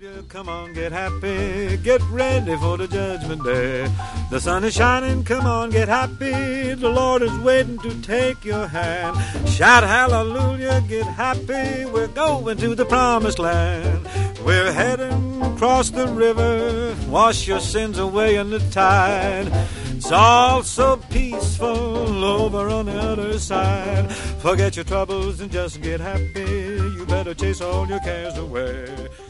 Come on, get happy, get ready for the judgment day. The sun is shining, come on, get happy. The Lord is waiting to take your hand. Shout hallelujah, get happy. We're going to the promised land. We're heading across the river. Wash your sins away in the tide. It's all so peaceful over on the other side. Forget your troubles and just get happy. You better chase all your cares away.